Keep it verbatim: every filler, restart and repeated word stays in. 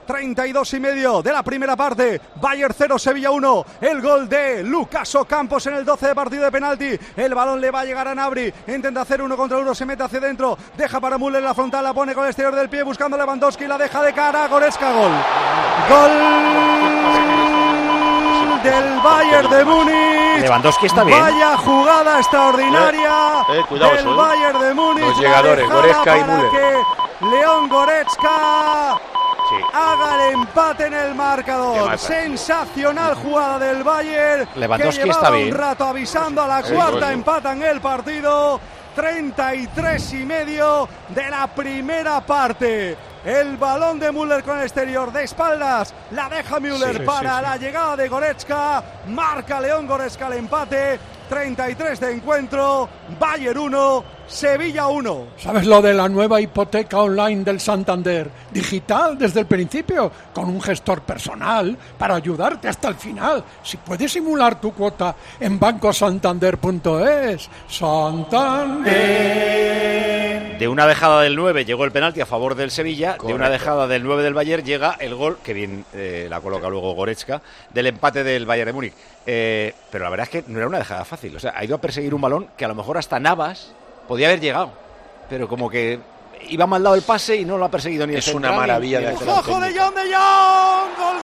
treinta y dos y medio de la primera parte. Bayern cero, Sevilla uno. El gol de Lucas Ocampos en el doce de partido de penalti. El balón le va a llegar a Gnabry. Intenta hacer uno contra uno, se mete hacia dentro. Deja para Müller en la frontal, la pone con el exterior del pie buscando a Lewandowski. La deja de cara. Goretzka, gol. Gol del Bayern de Múnich. Lewandowski está bien. Vaya jugada extraordinaria eh, eh, cuidado, del eso, Bayern de Múnich. Los llegadores, Goretzka y Müller. Que León Goretzka Sí. haga el empate en el marcador. Sensacional jugada del Bayern. Lewandowski que está llevaba bien. un rato avisando a la Sí, cuarta, bueno. empatan el partido. treinta y tres y medio de la primera parte. El balón de Müller con el exterior de espaldas. La deja Müller Sí, para sí, sí. la llegada de Goretzka. Marca León Goretzka el empate. treinta y tres de encuentro. Bayern uno, Sevilla uno. ¿Sabes lo de la nueva hipoteca online del Santander? Digital desde el principio, con un gestor personal para ayudarte hasta el final. Si puedes simular tu cuota en banco santander punto es. Santander. De una dejada del nueve llegó el penalti a favor del Sevilla. Correcto. De una dejada del nueve del Bayern llega el gol, que bien eh, la coloca luego Goretzka, del empate del Bayern de Múnich. Eh, pero la verdad es que no era una dejada fácil. O sea, ha ido a perseguir un balón que a lo mejor hasta Navas podía haber llegado. Pero como que iba mal dado el pase y no lo ha perseguido ni el Es una central, maravilla ni de el hacer delantero. ¡Ojo de John de Jong! ¡Gol!